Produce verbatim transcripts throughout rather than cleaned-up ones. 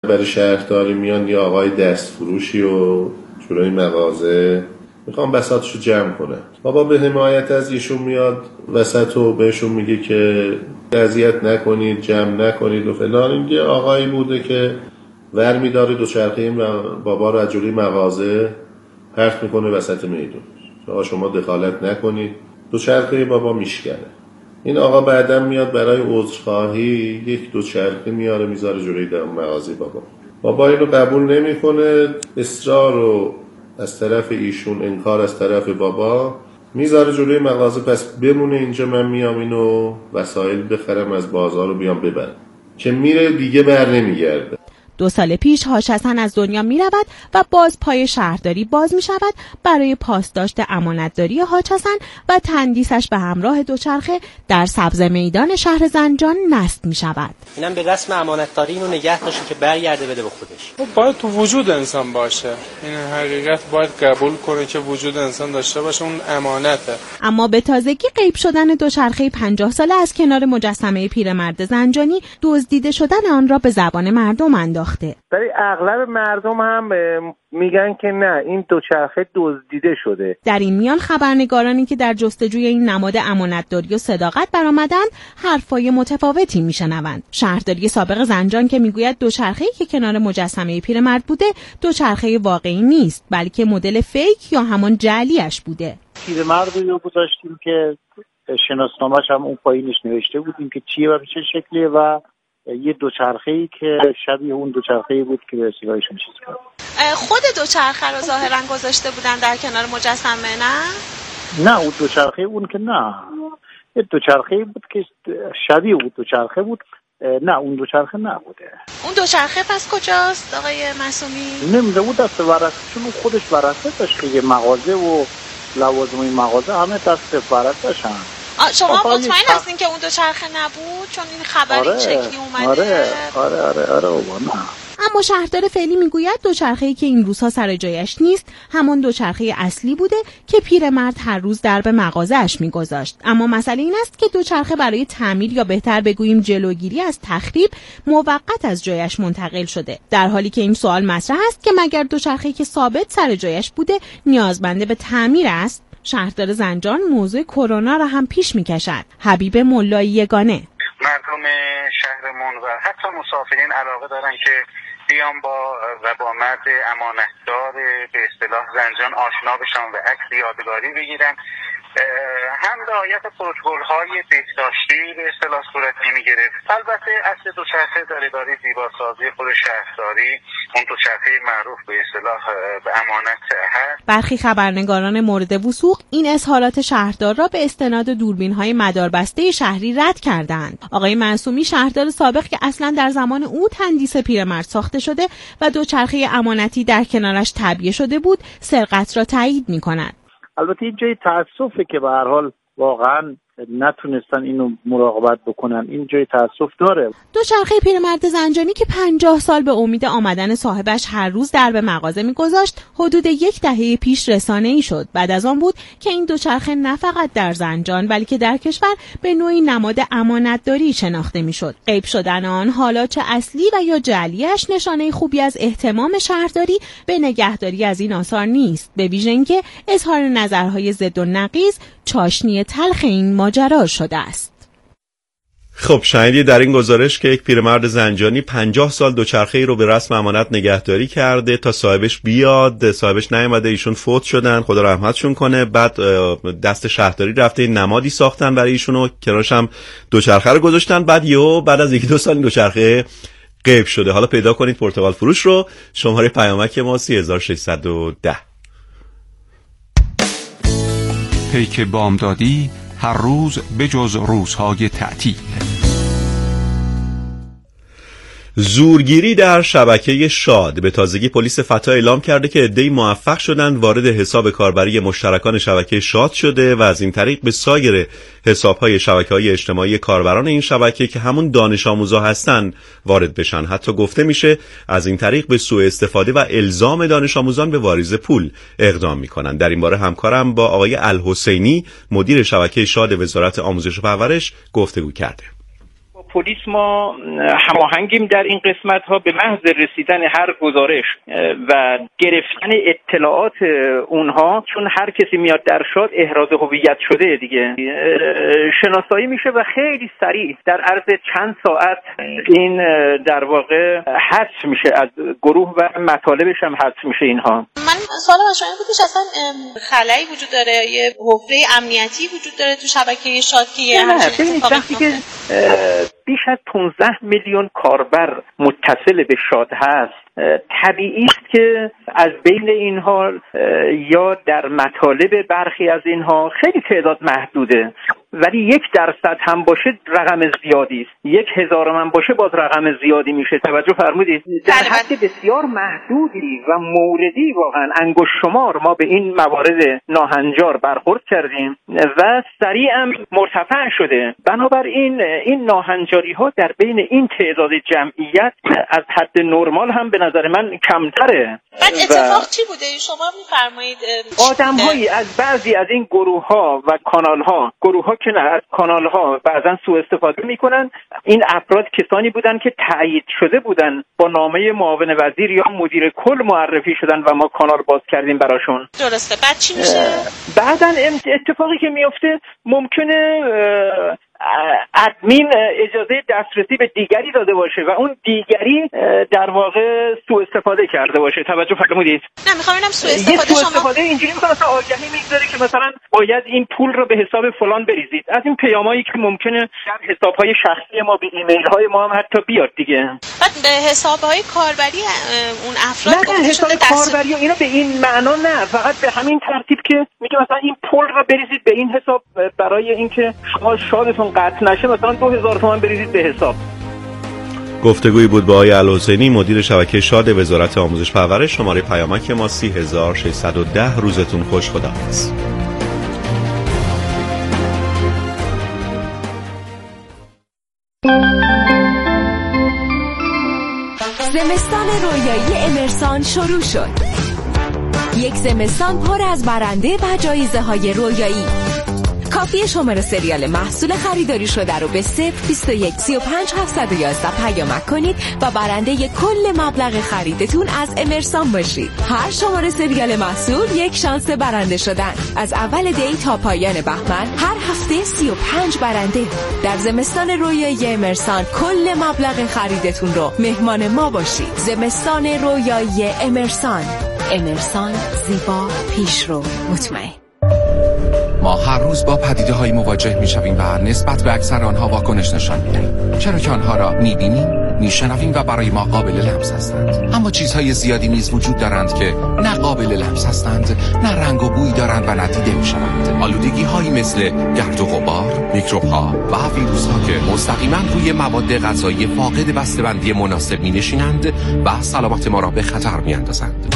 برای شهرداری میان یا آقای دستفروشی و جلوی مغازه میخوام بساطشو جمع کنه. بابا به حمایت از ایشون میاد وسط و بهشون میگه که اذیت نکنید، جمع نکنید و فلان. این یه آقایی بوده که ور میداره دوچرخه بابا رو از جلوی مغازه پرت میکنه وسط میدون. آقا شما دخالت نکنید، دوچرخه بابا میشکنه. این آقا بعدم میاد برای عذرخواهی یک دوچرخه میاره میذاره جلوی مغازه بابا. بابا اینو قبول نمیکنه، اصرار رو از طرف ایشون، انکار از طرف بابا، میذاره جلوی مغازه. پس بمونه اینجا، من میام اینو وسایل بخرم از بازار رو بیام ببرم. که میره دیگه بر نمیگرده. دو سال پیش حاج حسن از دنیا می رود و باز پای شهرداری باز می شود برای پاسداشت امانتداری حاج حسن و تندیسش به همراه دوچرخه در سبز میدان شهر زنجان نصب می شود. اینم به رسم امانتداری اینو نگه داشته که برگرده بده به خودش. باید تو وجود انسان باشه. این حقیقت باید قبول کنه که وجود انسان داشته باشه، اون امانته. اما به تازگی غیب شدن دوچرخه پنجاه ساله از کنار مجسمه پیرمرد زنجانی دزدیده شدن آن را به زبان مردم انداخت. برای اغلب مردم هم میگن که نه، این دوچرخه دزدیده شده. در این میان خبرنگارانی که در جستجوی این نماد امانتداری و صداقت برآمدند حرفای متفاوتی میشنوند. شهرداری سابق زنجان که میگوید دوچرخه‌ای که کنار مجسمه پیرمرد بوده دوچرخه واقعی نیست، بلکه مدل فیک یا همان جعلیش بوده. پیرمرد رو گذاشتیم که شناسنامه‌اش هم اون پایینش نوشته بودیم که چیه و به چه شکلیه و یه دوچرخه‌ای که شبیه اون دوچرخه‌ای بود که به اصطلاحشون چیز کرد. خود دوچرخه رو ظاهراً گذاشته بودن در کنار مجسمه، نه؟ نه اون دوچرخه اون که نه. یه دوچرخه‌ای بود که شبیه اون دوچرخه بود. نه اون دوچرخه نبوده. اون دوچرخه پس کجاست آقای معصومی؟ نمیده بود دست ورقه، چون خودش ورقه داشت که یه مغازه و لوازم این مغازه همه دست ورقه‌شن. شما مطمئن هستین که اون دوچرخه نبود؟ چون این خبر آره، این شکلی اومده. آره آره آره آره آره. اما شهردار فعلی میگوید دوچرخه‌ای که این روزها سر جایش نیست همان دوچرخه اصلی بوده که پیرمرد هر روز درب مغازه‌اش میگذاشت. اما مسئله این است که دوچرخه برای تعمیر یا بهتر بگوییم جلوگیری از تخریب موقت از جایش منتقل شده، در حالی که این سوال مطرح است که مگر دوچرخه‌ای که ثابت سر جایش بوده نیازمند به تعمیر است؟ شهردار زنجان موضوع کرونا را هم پیش می‌کشد. حبیب ملایی یگانه: مردم شهرمون و حتی مسافرین علاقه دارن که بیان با و با مرد امانتدار به اصطلاح زنجان آشنا بشن و عکس یادگاری بگیرن. هم رعایت پروتکل‌های بهداشتی به اصطلاح صورت نمی‌گرفت. البته اصل دوچرخه در اداره زیباسازی خود شهرداری اون دوچرخه معروف به اصطلاح به امانت هست. برخی خبرنگاران مورد وثوق این اظهارات شهردار را به استناد دوربین‌های مداربسته شهری رد کردند. آقای معصومی شهردار سابق که اصلا در زمان او تندیس پیرمرد ساخته شده و دوچرخه امانتی در کنارش تعبیه شده بود، سرقت را تایید می‌کند. البته این جای تأسفه که به هر حال واقعا نتونستن اینو مراقبت بکنن. این جای تأسف داره. دوچرخه پیرمرد زنجانی که پنجاه سال به امید آمدن صاحبش هر روز در به مغازه میگذاشت حدود یک دهه پیش رسانه‌ای شد. بعد از آن بود که این دوچرخه نه فقط در زنجان بلکه در کشور به نوعی نماد امانتداری شناخته میشد. غیب شدن آن حالا چه اصلی و یا جعلیش نشانه خوبی از اهتمام شهرداری به نگهداری از این آثار نیست، به ویژه اینکه اظهار نظرهای ضد و نقیض چاشنی تلخ این ماجرا شده است. خب شنیدید در این گزارش که یک پیرمرد زنجانی پنجاه سال دوچرخه‌ای رو به رسم امانت نگهداری کرده تا صاحبش بیاد. صاحبش نیامده، ایشون فوت شدن، خدا رحمتشون کنه. بعد دست شهرداری رفته نمادی ساختن برای ایشون و کنارش هم دوچرخه رو گذاشتن. بعد یهو بعد از یک دو سال این دوچرخه غیب شده. حالا پیدا کنید پرتغال فروش رو. شماره پیامک ما سه هزار و ششصد و ده. پیک بامدادی هر روز بجز روزهای تعطیل. زورگیری در شبکه شاد. به تازگی پلیس فتا اعلام کرده که عده‌ای موفق شدند وارد حساب کاربری مشترکان شبکه شاد شده و از این طریق به سایر حساب‌های شبکه‌های اجتماعی کاربران این شبکه که همون دانش آموزا هستن وارد بشن. حتی گفته میشه از این طریق به سوء استفاده و الزام دانش آموزان به واریز پول اقدام میکنن. در این باره همکارم با آقای الحسینی مدیر شبکه شاد وزارت آموزش و پرورش گفتگو کرده. پلیس ما هماهنگیم در این قسمت ها به محض رسیدن هر گزارش و گرفتن اطلاعات اونها، چون هر کسی میاد در شاد احراز هویت شده دیگه، شناسایی میشه و خیلی سریع در عرض چند ساعت این در واقع حذف میشه از گروه و مطالبش هم حذف میشه اینها. من سوال من شما بودش اصلا خلایی وجود داره، یه حفره امنیتی وجود داره تو شبکه شاد که همچین وقتی که بیش از پانزده میلیون کاربر متصل به شاد هست، طبیعی است که از بین اینها یا در مطالب برخی از اینها خیلی تعداد محدوده، ولی یک درصد هم باشه رقم زیادی است، یک هزارم هم باشه باز رقم زیادی میشه. توجه فرمودید؟ در حد بسیار محدودی و موردی واقعا انگشت شمار ما به این موارد ناهنجار برخورد کردیم و سریعا مرتفع شده. بنابراین این ناهنجاری ها در بین این تعداد جمعیت از حد نرمال هم به نظر من کمتره. بعد اتفاق چی بوده؟ شما میفرمایید آدم‌هایی از بعضی از این گروه ها و کانال ها، گروه ها که نه، از کانال ها بعضا سوء استفاده میکنن. این افراد کسانی بودن که تایید شده بودن، با نامه معاون وزیر یا مدیر کل معرفی شدن و ما کانال باز کردیم براشون. درسته. بعد چی میشه؟ بعداً اتفاقی که میفته ممکنه ادمین اجازه دسترسی به دیگری داده باشه و اون دیگری در واقع سوء استفاده کرده باشه. توجه فرمودید؟ نه میخوام ببینم سوء استفاده شما استفاده اینجوری میکنه مثلا آگهی میگذاره که مثلا باید این پول رو به حساب فلان بریزید. از این پیامایی که ممکنه در حساب‌های شخصی ما به ایمیل‌های ما هم حتی بیاد دیگه. بعد به حساب‌های کاربری اون افراد نه حساب کاربری اینا به این معنا نه، فقط به همین ترتیب که میگه مثلا این پول رو بریزید به این حساب برای اینکه شما شادتون قطع نشه، مثلا دو هزار تومان بریزید به حساب. گفتگویی بود با آقای الحسینی، مدیر شبکه شاد وزارت آموزش پرورش. شماره پیامک ما سی هزار و ششصد و ده. روزتون خوش. خداحافظ. زمستان رویایی امرسان شروع شد. یک زمستان پر از برنده و جایزه های رویایی. کافیه شماره سریال محصول خریداری شده رو به صفر بیست و یک سی و پنج هفتصد و یازده پیامک کنید و برنده کل مبلغ خریدتون از امرسان باشید. هر شماره سریال محصول یک شانس برنده شدن. از اول دی تا پایان بهمن هر هفته سی و پنج برنده. در زمستان رویایی امرسان کل مبلغ خریدتون رو مهمان ما باشید. زمستان رویایی امرسان. امرسان، زیبا، پیشرو، مطمئن. ما هر روز با پدیده‌هایی مواجه می‌شویم و نسبت به اکثر آنها واکنش نشان می‌دهیم، چرا که آنها را می‌بینیم، می‌شنویم و برای ما قابل لمس هستند. اما چیزهای زیادی نیز وجود دارند که نه قابل لمس هستند، نه رنگ و بوی دارند و ندیده می‌شوند. آلودگی‌هایی مثل گرد و غبار، میکروب‌ها و ویروس‌ها که مستقیما روی مواد غذایی فاقد بسته‌بندی مناسب می‌نشینند و سلامت ما را به خطر می‌اندازند.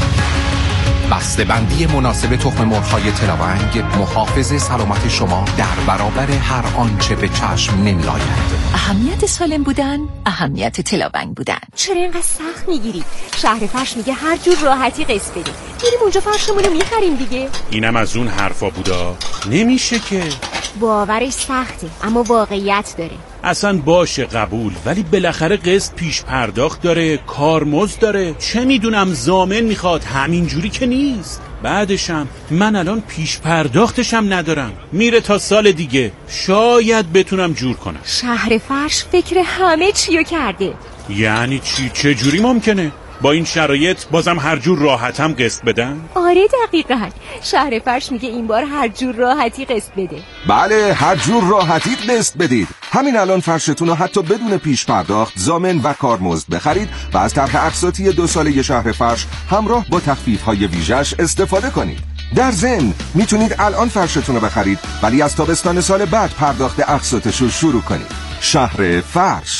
بسته‌بندی مناسب تخم مرغ‌های تلاونگ محافظ سلامت شما در برابر هر آنچه به چشم نمی‌آید. اهمیت سالم بودن، اهمیت تلاونگ بودن. چرا اینقدر سخت میگیری؟ شهر فرش میگه هر جور راحتی قسط بدیم. میریم اونجا فرشمون رو میخریم دیگه. اینم از اون حرفا بودا. نمیشه که. باورش سخته اما واقعیت داره. اصلا باشه قبول، ولی بالاخره قسط پیش پرداخت داره، کارمزد داره. چه میدونم ضامن میخواد، همینجوری که نیست. بعدشم من الان پیش پرداختشم ندارم، میره تا سال دیگه. شاید بتونم جور کنم. شهر فرش فکر همه چیو کرده. یعنی چی؟ چه جوری ممکنه؟ با این شرایط بازم هر جور راحتم قسط بدن؟ آره دقیقاً. شهر فرش میگه این بار هر جور راحتی قسط بده. بله، هر جور راحتی قسط بدید. همین الان فرشتون رو حتی بدون پیش پرداخت ضامن و کارمزد بخرید و از طرح اقساطی دو ساله شهر فرش همراه با تخفیف‌های ویژه‌اش استفاده کنید. در ضمن میتونید الان فرشتون رو بخرید ولی از تابستان سال بعد پرداخت اقساطش رو شروع کنید. شهر فرش.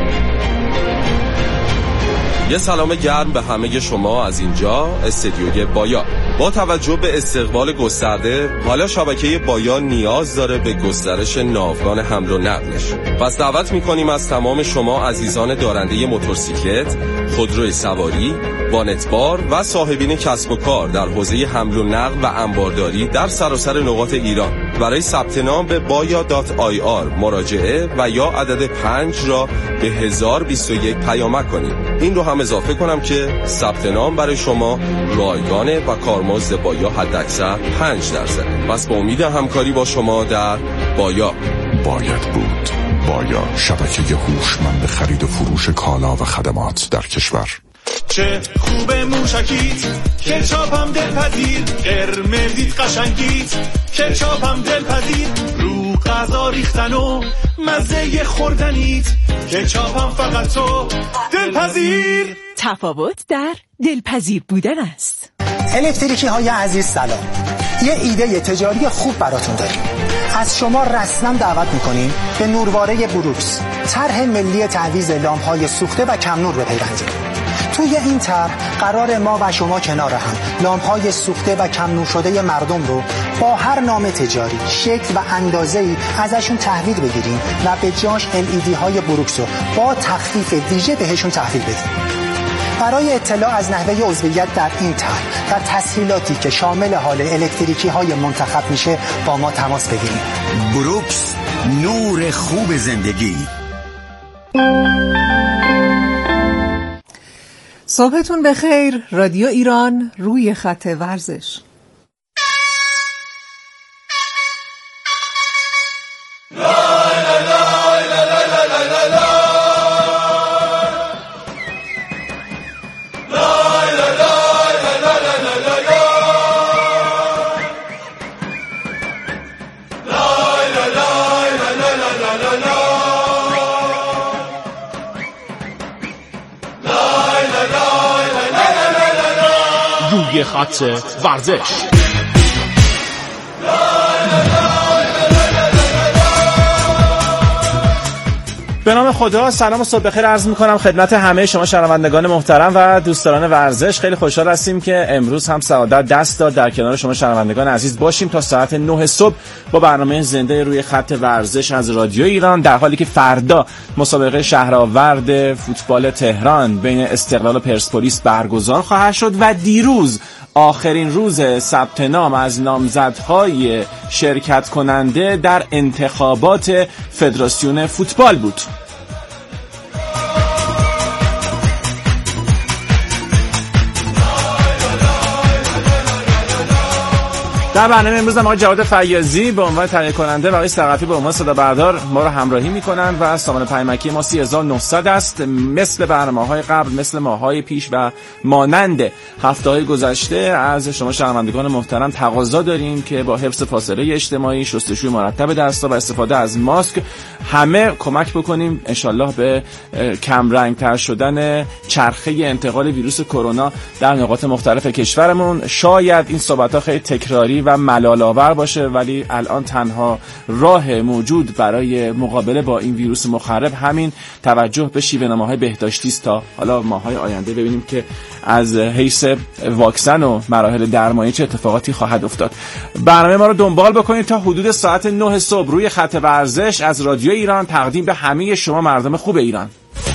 یه سلام گرم به همه شما از اینجا استدیوی بایا. با توجه به استقبال گسترده، حالا شبکه بایا نیاز داره به گسترش ناوگان حمل و نقلش. پس دعوت میکنیم از تمام شما عزیزان دارنده موتورسیکلت، خودروی سواری، وانتبار و صاحبین کسب و کار در حوزه حمل و نقل و انبارداری در سراسر نقاط ایران برای ثبت نام به بایا دات آی آر مراجعه و یا عدد پنج را به هزار و بیست و یک پیامک کنید. این رو هم اضافه کنم که ثبت نام برای شما رایگانه و کارمزد بایا حداکثر پنج درصد. پس با امید همکاری با شما در بایا. باید بود. بایا، شبکه هوشمند خرید و فروش کالا و خدمات در کشور. چه خوبه موشکیت، کچاپم دلپذیر، قرمزیت قشنگیت، کچاپم دلپذیر، رو غذا ریختن و مزه خوردنیت، کچاپم فقط تو دلپذیر. تفاوت در دلپذیر بودن است. الکتریکی های عزیز سلام، یه ایده تجاری خوب براتون داریم. از شما رسما دعوت میکنیم به نورواره بروکس، طرح ملی تعویض لامپ‌های سوخته و کم نور بپیوندید. توی این طرح قرار ما و شما کنار هم لامپ‌های سوخته و کم نور شده مردم رو با هر نام تجاری، شکل و اندازه‌ای ازشون تحویل بگیریم و به جاش ال ای دی های بروکس رو با تخفیف ویژه بهشون تحویل بدیم. برای اطلاع از نحوه عضویت در این طرح و تسهیلاتی که شامل حال الکتریکی های منتخب میشه با ما تماس بگیرید. بروکس، نور خوب زندگی. صبحتون بخیر. رادیو ایران روی خط ورزش. روی خط ورزش. به نام خدا، سلام و صبح بخیر عرض می‌کنم خدمت همه شما شنوندگان محترم و دوستداران ورزش. خیلی خوشحال هستیم که امروز هم سعادت دست داد در کنار شما شنوندگان عزیز باشیم تا ساعت نه صبح با برنامه زنده روی خط ورزش از رادیو ایران، در حالی که فردا مسابقه شهرآورد فوتبال تهران بین استقلال و پرسپولیس برگزار خواهد شد و دیروز آخرین روز ثبت نام از نامزدهای شرکت کننده در انتخابات فدراسیون فوتبال بود. در برنامه امروز هم آقای جواد فیاضی به عنوان تهیه کننده و آقای ثقفی به عنوان صدا بردار ما رو همراهی میکنن و سامان پیمکی ما سی هزار و نهصد است. مثل برنامه‌های قبل، مثل ماه‌های پیش و مانند هفته‌های گذشته از شما شنوندگان محترم تقاضا داریم که با حفظ فاصله اجتماعی، شستشوی مرتب دستا و استفاده از ماسک همه کمک بکنیم انشالله به کم رنگ‌تر شدن چرخه انتقال ویروس کرونا در نقاط مختلف کشورمون. شاید این صحبت‌ها خیلی تکراری و ملال‌آور باشه، ولی الان تنها راه موجود برای مقابله با این ویروس مخرب همین توجه به شیوه‌نماهای بهداشتی است تا حالا ماهای آینده ببینیم که از حیث واکسن و مراحل درمانی چه اتفاقاتی خواهد افتاد. برنامه ما رو دنبال بکنید تا حدود ساعت نه صبح روی خط ورزش از رادیو ایران، تقدیم به همه شما مردم خوب ایران.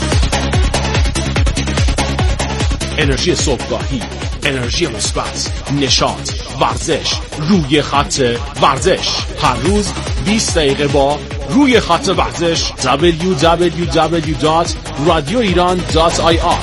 انرژی صبحگاهی، انرژی مثبت، نشاط، ورزش، روی خط ورزش. هر روز بیست دقیقه با روی خط ورزش. دبلیو دبلیو دبلیو دات رادیو ایران دات آی آر.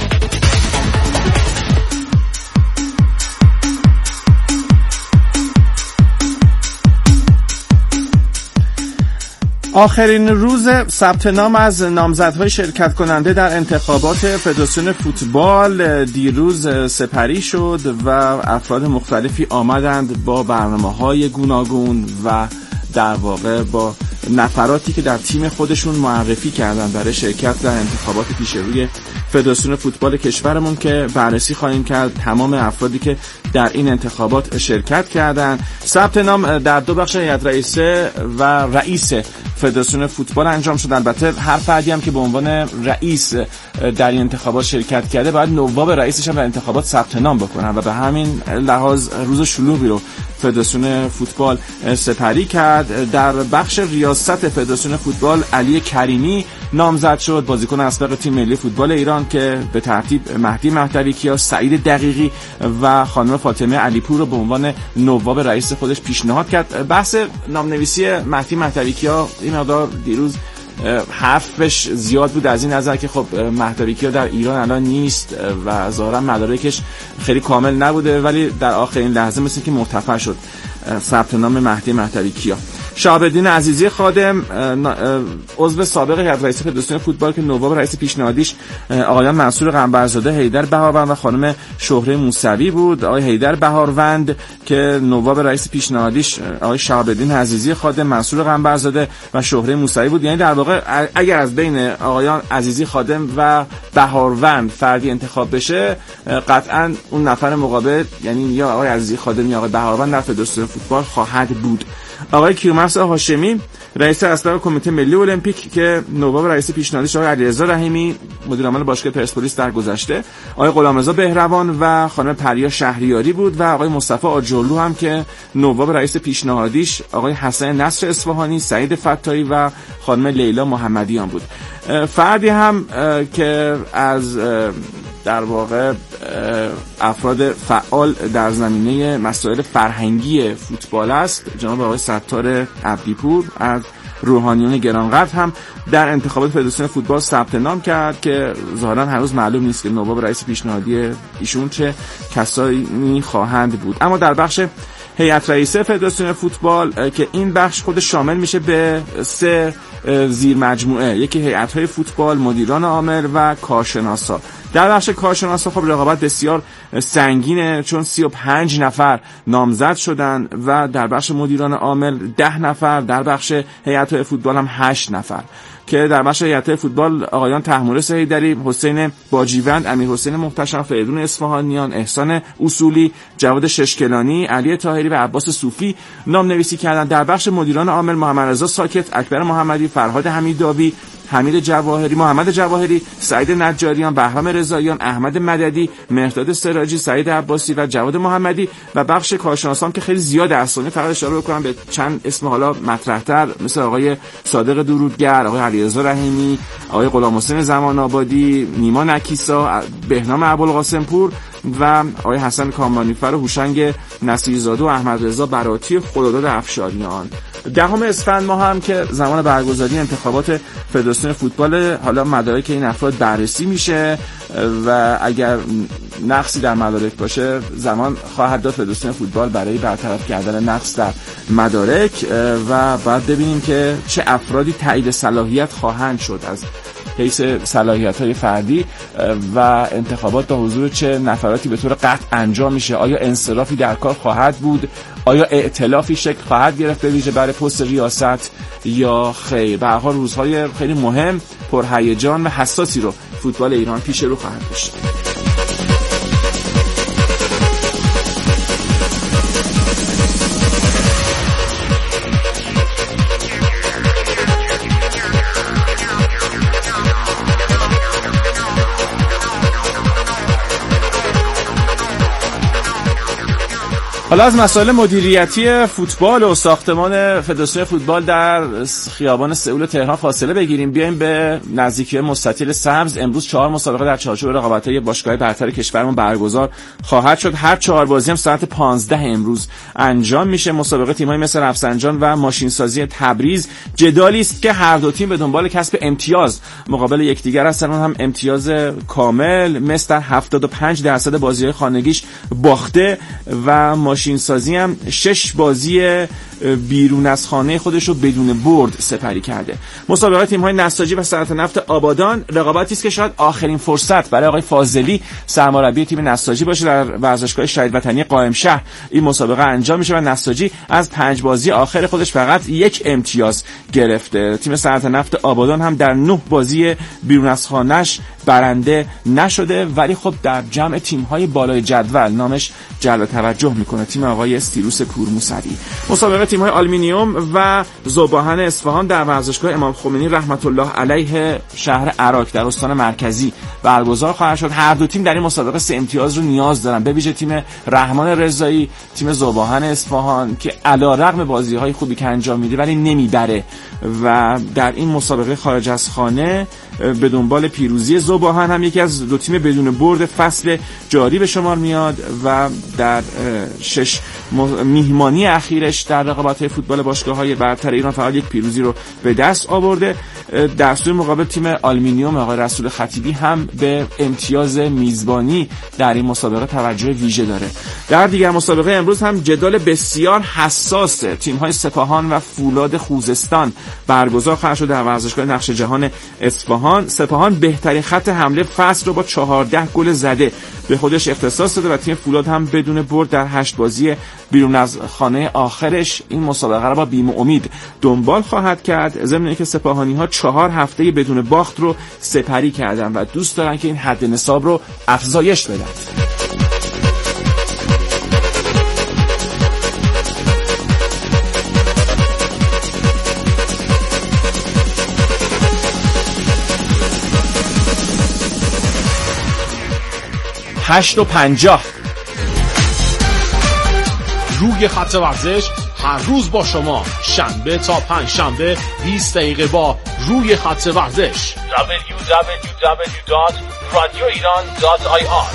آخرین روز ثبت نام از نامزدهای شرکت کننده در انتخابات فدراسیون فوتبال دیروز سپری شد و افراد مختلفی آمدند با برنامه‌های گوناگون و در واقع با نفراتی که در تیم خودشون معرفی کردن برای شرکت در انتخابات پیش روی فدراسیون فوتبال کشورمون که بررسی خواهیم کرد تمام افرادی که در این انتخابات شرکت کردن. ثبت نام در دو بخش هیئت رئیسه و رئیس فدراسیون فوتبال انجام شد. البته هر فردی هم که به عنوان رئیس در این انتخابات شرکت کرده باید نواب رئیسش هم در انتخابات ثبت نام بکنن و به همین لحاظ روز شلوغی رو فدراسیون فوتبال سپری کرد. در بخش ریاست فدراسیون فوتبال علی کریمی نامزد شد، بازیکن اسبق تیم ملی فوتبال ایران، که به ترتیب مهدی مهدویکیا، سعید دقیقی و خانم فاطمه علیپور رو به عنوان نواب رئیس خودش پیشنهاد کرد. بحث نامنویسی مهدی مهدویکیا این مقدار دیروز حرفش زیاد بود از این نظر که خب مهدویکیا در ایران الان نیست و ظاهرا مدارکش خیلی کامل نبوده، ولی در آخرین لحظه مثل که مرتفع شد ثبت نام مهدی مهدویکیا. شهاب الدین عزیزی خادم عضو سابق هیئت رئیسه فدراسیون فوتبال که نواب رئیس پیشنهادیش آقایان منصور قنبرزاده، حیدر بهاروند و خانم شهره موسوی بود. آقای حیدر بهاروند که نواب رئیس پیشنهادیش آقای شهاب الدین عزیزی خادم، منصور قنبرزاده و شهره موسوی بود. یعنی در واقع اگر از بین آقایان عزیزی خادم و بهاروند فردی انتخاب بشه، قطعا اون نفر مقابل یعنی یا آقای عزیزی خادم یا آقای بهاروند در فدراسیون فوتبال خواهد بود. آقای کیومرث هاشمی رئیس اسبق کمیته ملی المپیک که نواب رئیس پیشنهادیش آقای علیرضا رحیمی مدیر عامل باشگاه پرسپولیس در گذشته، آقای غلامرضا بهروان و خانم پریا شهریاری بود و آقای مصطفی آجرلو هم که نواب رئیس پیشنهادیش آقای حسن نصر اصفهانی، سعید فتاحی و خانم لیلا محمدیان بود. فردی هم که از در واقع افراد فعال در زمینه مسائل فرهنگی فوتبال است، جناب آقای ستار عبدیپور از روحانیون گرانقدر هم در انتخابات فدراسیون فوتبال ثبت نام کرد که ظاهرا هنوز معلوم نیست که نواب رئیس پیشنهادی ایشون چه کسایی خواهند بود. اما در بخش هیئت رئیسه فدراسیون فوتبال که این بخش خود شامل میشه به سه زیر مجموعه، یکی هیئت‌های فوتبال، مدیران عامل و کارشناسا. در بخش کارشناسا خب رقابت بسیار سنگینه چون سی و پنج نفر نامزد شدن و در بخش مدیران عامل ده نفر، در بخش هیئت‌های فوتبال هم هشت نفر که در بخش هیئت فوتبال آقایان طهمورث حیدری، حسین باجیوند، امیرحسین محتشم، فریدون اصفهانیان، احسان اصولی، جواد ششکلانی، علی طاهری و عباس صوفی نام‌نویسی کردند. در بخش مدیران عامل محمد رضا ساکت، اکبر محمدی، فرهاد حمیدآبی، حمید جواهری، محمد جواهری، سعید نجاریان، بهرام رضاییان، احمد مددی، مهرداد سراجی، سعید عباسی و جواد محمدی. و بخش کارشناسان که خیلی زیاد اسامی، فقط اشاره بکنم به چند اسم حالا مطرح‌تر مثل آقای صادق درودگر، آقای علیرضا رحیمی، آقای غلامحسین زمان آبادی، نیما نکیسا، بهنام ابوالقاسم پور و آقای حسن کامرانیفر و هوشنگ نصیرزاده و احمد رضا براتی خداداد افشاریان. دهم اسفند ماه هم که زمان برگزاری انتخابات فدراسیون فوتبال، حالا مدارک این افراد بررسی میشه و اگر نقصی در مدارک باشه زمان خواهد داد فدراسیون فوتبال برای برطرف کردن نقص در مدارک و بعد ببینیم که چه افرادی تایید صلاحیت خواهند شد از حیث صلاحیت‌های فردی و انتخابات تا حضور چه نفراتی به طور قطع انجام میشه. آیا انصرافی در کار خواهد بود؟ آیا ائتلافی شکل خواهد گرفت به ویژه برای پست ریاست یا خیر؟ به هر حال روزهای خیلی مهم، پرهیجان و حساسی رو فوتبال ایران پیش رو خواهد داشت. حالا از مسائل مدیریتی فوتبال و ساختمان فدراسیون فوتبال در خیابان سئول تهران فاصله بگیریم، بیایم به نزدیکی مستطیل سبز. امروز چهار مسابقه در چارچوب رقابت‌های باشگاه‌های برتر کشورمون برگزار خواهد شد. هر چهار بازی هم ساعت پانزده امروز انجام میشه. مسابقه تیم‌های مثل رفسنجان و ماشینسازی تبریز جدالی است که هر دو تیم به دنبال کسب امتیاز مقابل یکدیگر هستند، اون هم امتیاز کامل. مثل در هفتاد و پنج درصد بازی‌های خانگیش باخته و ماشین سازی هم شش بازی بیرون از خانه خودش رو بدون برد سپری کرده. مسابقه تیم‌های نساجی و صنعت نفت آبادان رقابتی است که شاید آخرین فرصت برای آقای فاضلی سرمربی تیم نساجی باشه. در ورزشگاه شهید وطنی قائمشهر این مسابقه انجام میشه و نساجی از پنج بازی آخر خودش فقط یک امتیاز گرفته. تیم صنعت نفت آبادان هم در نه بازی بیرون از خانه‌اش برنده نشده، ولی خب در جمع تیم‌های بالای جدول نامش جلب توجه میکنه، تیم آقای استیروس پورموسوی. مسابقه تیم‌های آلومینیوم و ذوباهن اصفهان در ورزشگاه امام خمینی رحمت الله علیه شهر عراق در استان مرکزی برگزار خواهد شد. هر دو تیم در این مسابقه سه امتیاز رو نیاز دارن، به ویژه تیم رحمان رضایی، تیم ذوباهن اصفهان که علیرغم بازی‌های خوبی که انجام میده ولی نمیبره و در این مسابقه خارج از خانه به دنبال پیروزی ذوباهن هم یکی از دو تیم بدون برد فصل جاری به شمار میاد و در شش میهمانی اخیرش در رقابت‌های فوتبال باشگاه‌های برتر ایران فقط یک پیروزی رو به دست آورده. در صورت مقابل تیم آلومینیوم آقای رسول خطیبی هم به امتیاز میزبانی در این مسابقه توجه ویژه داره. در دیگر مسابقه امروز هم جدال بسیار حساس تیم‌های سپاهان و فولاد خوزستان برگزار خواهد شد در ورزشگاه نقش جهان اصفهان. سپاهان بهترین خط حمله فصل رو با چهارده گل زده به خودش اختصاص داده و تیم فولاد هم بدون برد در هشت بازی بیرون از خانه آخرش این مسابقه را با بیم و امید دنبال خواهد کرد، ضمن اینکه سپاهانی‌ها چهار هفته بدون باخت رو سپری کردن و دوست دارن که این حد نصاب رو افزایش بدن. هشت و پنجاه روی خط ورزش هر روز با شما، شنبه تا پنج شنبه بیست دقیقه با روی خط ورزش. دبلیو دبلیو دبلیو دات رادیو ایران دات آی آر.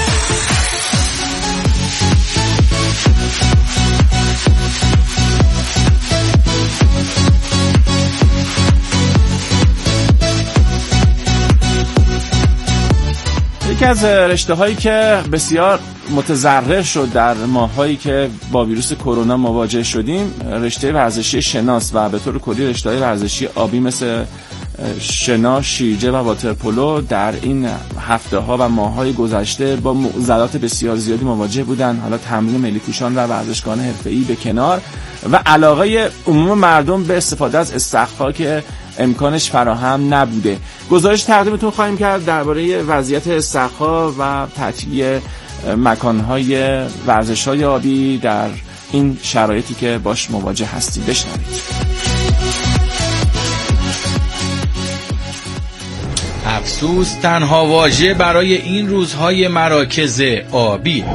یکی از رشته هایی که بسیار متضرر شد در ماهایی که با ویروس کرونا مواجه شدیم رشته ورزشی شناس و به طور کلی رشته های ورزشی آبی مثل شنا، شیرجه و واترپولو در این هفته ها و ماه های گذشته با معضلات بسیار زیادی مواجه بودن. حالا تمرین ملی پوشان و ورزشکاران حرفه‌ای به کنار و علاقه عموم مردم به استفاده از استخرها که امکانش فراهم نبوده. گزارش تقدیمتون خواهیم کرد درباره وضعیت استخرها و تعطیلی مکانهای ورزش‌های آبی در این شرایطی که باش مواجه هستیم. بشنوید. افسوس تنها واژه برای این روزهای مراکز آبی.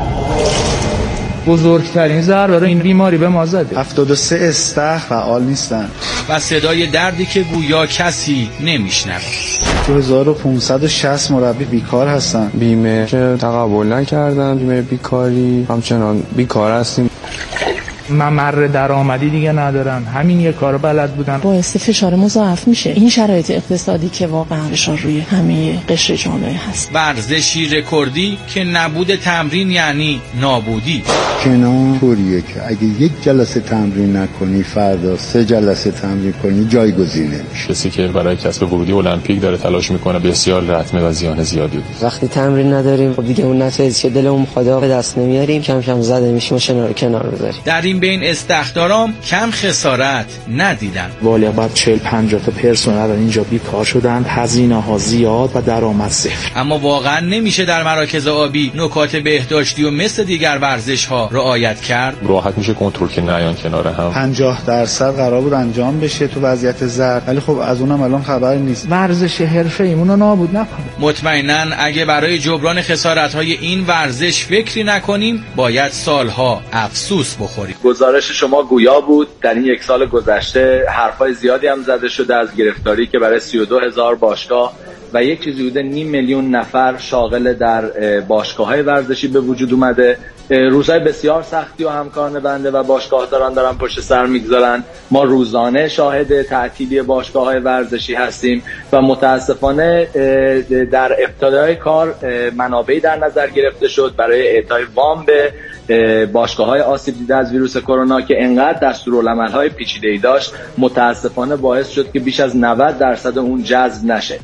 بزرگترین ضرر این بیماری به ما زده. هفتاد و سه استخر فعال نیستن و صدای دردی که گویا کسی نمیشنوه. دو هزار و پانصد و شصت مربی بیکار هستن. بیمه که تقبل نکردن، بیمه بیکاری، همچنان بیکار هستیم. ممر درآمدی دیگه ندارن، همین یه کار بلد بودن. باعث فشار مضاعف میشه این شرایط اقتصادی که واقعا فشار روی همه قشر جامعه هست. ورزشی رکوردی که نبود تمرین یعنی نابودی. کنار طوریه که اگه یک جلسه تمرین نکنی فردا سه جلسه تمرین کنی جایگزین نمیشه. کسی که برای کسب ورودی المپیک داره تلاش میکنه بسیار لطمه و زیان زیادی بود. وقتی تمرین نداریم خب دیگه اون نتایجی که دلمون خدا به دست نمیاریم کم کم زده میشیم و کنار کنار بذاریم. در این بین استخدارام کم خسارت ندیدن. والیا بعد چهل پنجاه تا پرسنل اینجا بیکار شدن، هزینه ها زیاد و درآمد صفر. اما واقعا نمیشه در مراکز آبی نکات بهداشتی و مثل دیگر ورزش ها رعایت کرد. راحت میشه کنترل که نیان کنار هم. پنجاه درصد قرار بود انجام بشه تو وضعیت زرد، ولی خب از اونم الان خبری نیست. ورزش حرفه‌ایمون رو نابود نکنه. مطمئناً اگه برای جبران خسارت های این ورزش فکری نکنیم باید سالها افسوس بخوریم. گزارش شما گویا بود. در این یک سال گذشته حرفای زیادی هم زده شده از گرفتاری که برای سی و دو هزار باشگاه و یک چیزی بوده نیم میلیون نفر شاغل در باشگاه‌های ورزشی به وجود اومده. روزهای بسیار سختی و همکاران بنده و باشگاهداران دارن پشت سر میگذارن. ما روزانه شاهد تعطیلی باشگاه‌های ورزشی هستیم و متاسفانه در ابتدای کار منابعی در نظر گرفته شد برای اعطای وام به باشگاه‌های آسیب دیده از ویروس کرونا که انقدر دستورالعمل‌های پیچیده‌ای داشت متاسفانه باعث شد که بیش از نود درصد اون جذب نشه.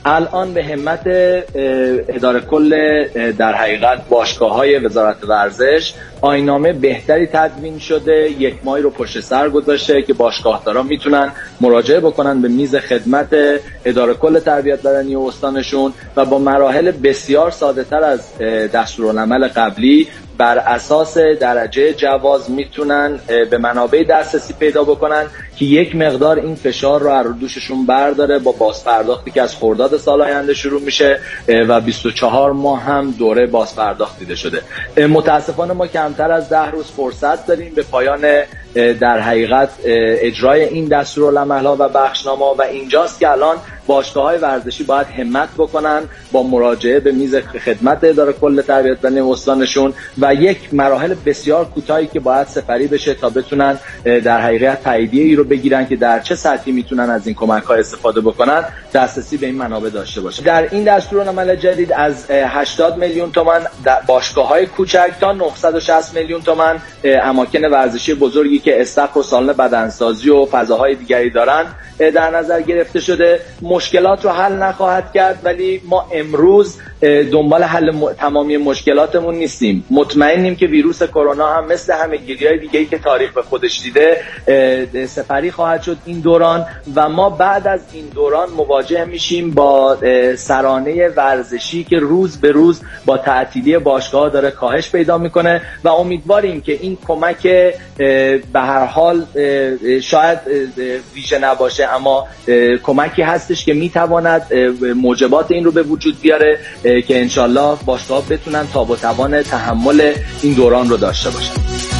الان به همت اداره کل در حقیقت باشگاه‌های وزارت ورزش آیین‌نامه بهتری تدوین شده، یک ماهی رو پشت سر گذاشته که باشگاهدارا میتونن مراجعه بکنن به میز خدمت اداره کل تربیت بدنی استانشون و با مراحل بسیار ساده‌تر از دستورالعمل قبلی بر اساس درجه جواز میتونن به منابع دسترسی پیدا بکنن که یک مقدار این فشار رو از دوششون برداره با بازپرداختی که از خرداد سال آینده شروع میشه و بیست و چهار ماه هم دوره بازپرداخت دیده شده. متاسفانه ما کمتر از ده روز فرصت داریم به پایان در حقیقت اجرای این دستورالعمل‌ها و بخشنامه‌ها و اینجاست که الان باشگاه‌های ورزشی باید همت بکنن با مراجعه به میز خدمت اداره کل تربیت بدنی استانشون و یک مراحل بسیار کوتاهی که باید سپری بشه تا بتونن در حقیقت تاییدیه ای رو بگیرن که در چه سطحی میتونن از این کمک‌ها استفاده بکنن، دسترسی به این منابع داشته باشن. در این دستورالعمل جدید از هشتاد میلیون تومان باشگاه‌های کوچک تا نهصد و شصت میلیون تومان اماکن ورزشی بزرگی که استخر و سالن بدنسازی و فضاهای دیگری دارن در نظر گرفته شده. مشکلات رو حل نخواهد کرد، ولی ما امروز دنبال حل م... تمامی مشکلاتمون نیستیم. مطمئنیم که ویروس کرونا هم مثل همه‌گیری‌های دیگه‌ای که تاریخ به خودش دیده سپری خواهد شد این دوران و ما بعد از این دوران مواجه میشیم با سرانه ورزشی که روز به روز با تعطیلی باشگاه‌ها داره کاهش پیدا میکنه و امیدواریم که این کمک به هر حال شاید ویژه نباشه اما کمکی هستش که میتواند موجبات این رو به وجود بیاره که انشالله باشگاه‌ها بتونن تاب و توان تحمل این دوران رو داشته باشن.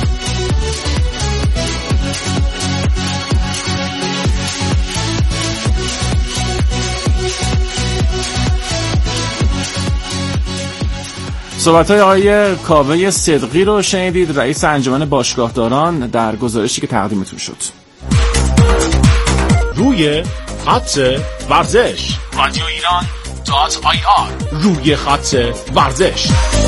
صحبت‌های آقای کاوه صدقی رو شنیدید، رئیس انجمن باشگاهداران، در گزارشی که تقدیمتون شد. روی خط ورزش رادیو ایران دات آی آر روی خط ورزش.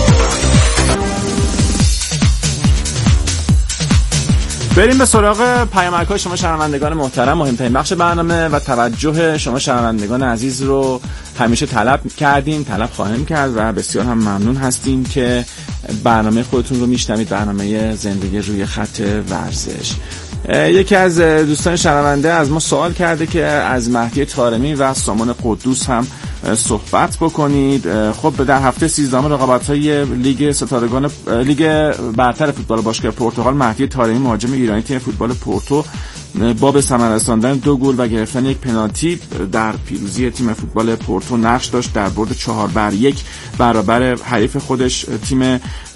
بریم به سراغ پیامک‌های شما شنوندگان محترم. مهمترین بخش برنامه و توجه شما شنوندگان عزیز رو همیشه طلب کردیم، طلب خواهیم کرد و بسیار هم ممنون هستیم که برنامه خودتون رو میشنوید، برنامه زندگی روی خط ورزش. یکی از دوستان شنونده از ما سوال کرده که از مهدی طارمی و سامان قدوس هم صحبت بکنید. خب در هفته سیزدهم رقابت‌های لیگ ستارگان لیگ برتر فوتبال باشگاه پرتغال، مهدی طارمی مهاجم ایرانی تیم فوتبال پورتو با به ثمر رساندن دو گل و گرفتن یک پنالتی در پیروزی تیم فوتبال پورتو نقش داشت در برد چهار بر یک برابر حریف خودش تیم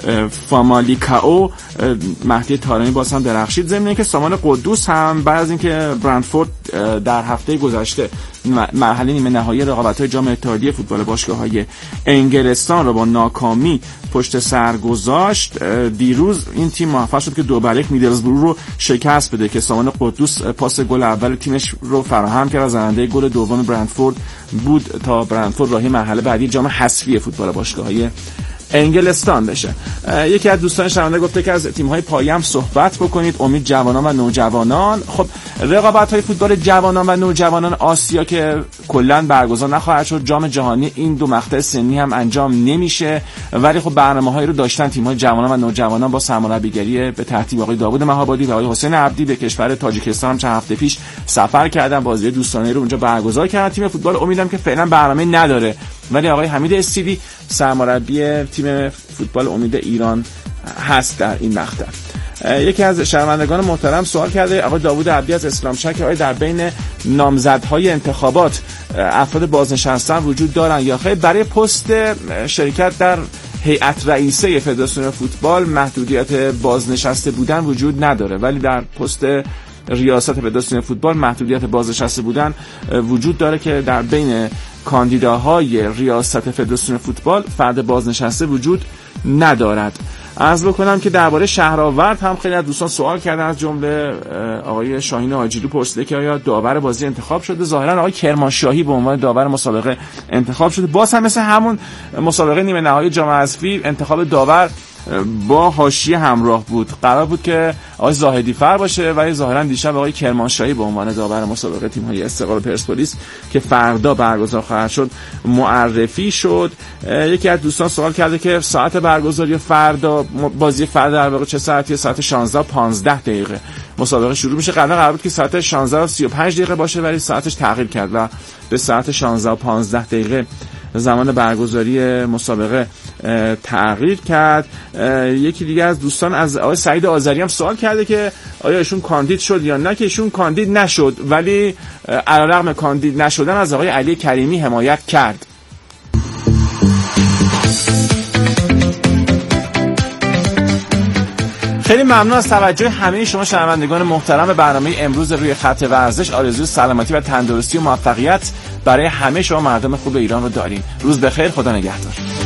فامالیکائو. مهدی طارمی باز هم درخشید، ضمن که سامان قدوس هم بعد از اینکه برندفورد در هفته گذشته مرحله نیمه نهایی رقابت‌های جام اتحادیه فوتبال باشگاه‌های انگلستان را با ناکامی پشت سر گذاشت، دیروز این تیم موفق شد که دو بر یک میدلزبرو رو شکست بده که سامان قدوس پاس گل اول تیمش رو فراهم کرد و زننده گل دوم برندفورد بود تا برندفورد راهی مرحله بعدی جام حذفی فوتبال باشگاه‌های انگلستان بشه. یکی از دوستان شنونده گفته که از تیم‌های پایه هم صحبت بکنید، امید جوانان و نوجوانان. خب رقابت‌های فوتبال جوانان و نوجوانان آسیا که کلاً برگزار نخواهد شد، جام جهانی این دو مقطع سنی هم انجام نمیشه، ولی خب برنامه‌هایی رو داشتن تیم‌های جوانان و نوجوانان با سرمربیگری به ترتیب آقای داوود مهابادی و آقای حسین عبدی به کشور تاجیکستان هم چند هفته پیش سفر کردن، بازی دوستانه رو اونجا برگزار کردن. تیم فوتبال امیدم که فعلا برنامه نداره، ولی آقای حمید استیدی سرمربی تیم فوتبال امید ایران هست در این مقطع. یکی از شنوندگان محترم سوال کرده آقای داوود عبدی از اسلام شهر که آیا در بین نامزدهای انتخابات افراد بازنشسته وجود دارن یا خیر؟ برای پست شرکت در هیئت رئیسه فدراسیون فوتبال محدودیت بازنشسته بودن وجود نداره، ولی در پست ریاست فدراسیون فوتبال محدودیت بازنشسته بودن وجود داره که در بین کاندیداهای ریاست فدراسیون فوتبال فرد بازنشسته وجود ندارد. عرض بکنم که درباره شهرآورد هم خیلی از دوستان سوال کردن، از جمله آقای شاهین حاجیلو پرسیده که آیا داور بازی انتخاب شده. ظاهرا آقای کرمانشاهی به عنوان داور مسابقه انتخاب شده. باز هم مثل همون مسابقه نیمه نهایی جام حذفی انتخاب داور با حاشیه همراه بود. قرار بود که آقای زاهدی فر باشه ولی ظاهرا دیشب آقای کرمانشاهی به عنوان داور مسابقه تیم‌های استقلال پرسپولیس که فردا برگزار خواهد شد معرفی شد. یکی از دوستان سوال کرده که ساعت برگزاری فردا، بازی فردا در واقع چه ساعتیه؟ ساعت شانزده و پانزده دقیقه مسابقه شروع میشه. قبلا قرار بود که ساعت شانزده و سی و پنج دقیقه باشه ولی ساعتش تغییر کرد و به ساعت شانزده و پانزده دقیقه زمان برگزاری مسابقه تغییر کرد. یکی دیگه از دوستان از آقای سعید آذری هم سوال کرده که آیا ایشون کاندید شد یا نه، که ایشون کاندید نشد ولی علیرغم کاندید نشدن از آقای علی کریمی حمایت کرد. خیلی ممنون از توجه همه شما شنوندگان محترم برنامه امروز روی خط ورزش. آرزوی سلامتی و تندرستی و موفقیت برای همه شما مردم خوب ایران رو داریم. روز بخیر، خدا نگهدار.